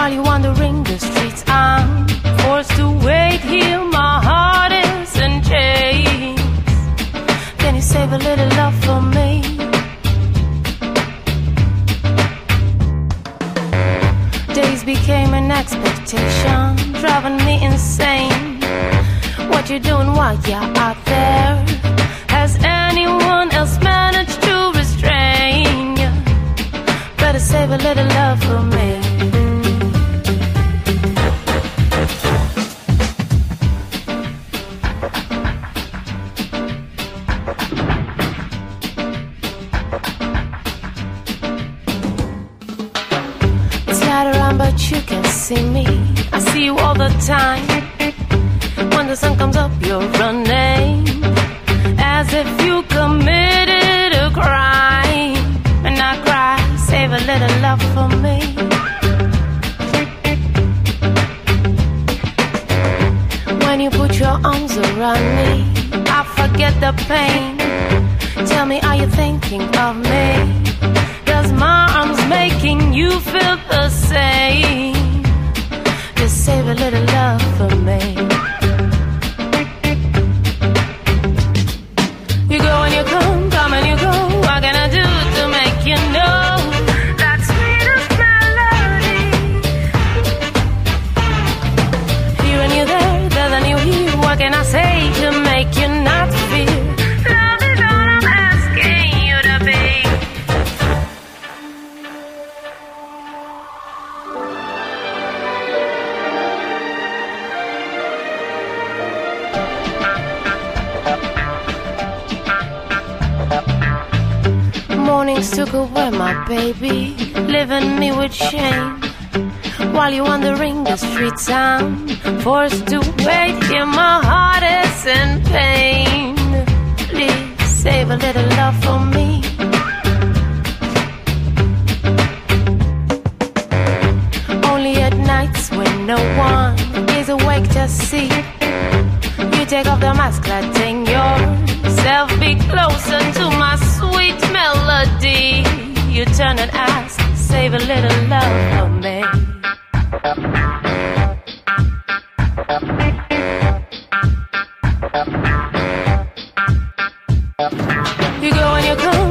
While you're wandering the streets, I'm forced to wait here. My heart is in chains. Can you save a little love for me? Days became an expectation, driving me insane. What you doing while you're out there? Has anyone else managed to restrain you? Better save a little love for me. But you can see me, I see you all the time. When the sun comes up, you're running as if you committed a crime. And I cry, save a little love for me. When you put your arms around me, I forget the pain. Tell me, are you thinking of me? Does my arms making you feel the same? Just save a little love for me. You go and you come and you go. What can I do to make you know that sweetest melody? Here and you there than you here. What can I say to make you not feel? Love is all I'm asking you to be. Mornings took away my baby, leaving me with shame. While you're wandering the streets, I'm forced to wait here. My heart is in pain. Please save a little love for me. Only at nights when no one is awake to see, you take off the mask, letting yourself be closer to my sweet melody. You turn and ask, save a little love for me. You go and you come.